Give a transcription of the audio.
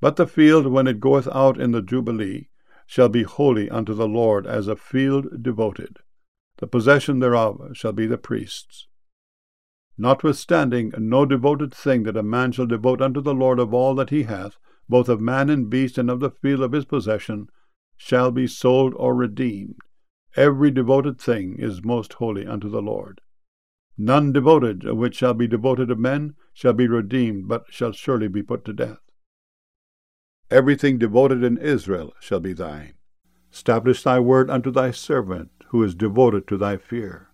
But the field, when it goeth out in the Jubilee, shall be holy unto the Lord, as a field devoted. The possession thereof shall be the priest's. Notwithstanding, no devoted thing that a man shall devote unto the Lord of all that he hath, both of man and beast, and of the field of his possession, shall be sold or redeemed. Every devoted thing is most holy unto the Lord. None devoted which shall be devoted of men shall be redeemed, but shall surely be put to death. Everything devoted in Israel shall be thine. Establish thy word unto thy servant, who is devoted to thy fear.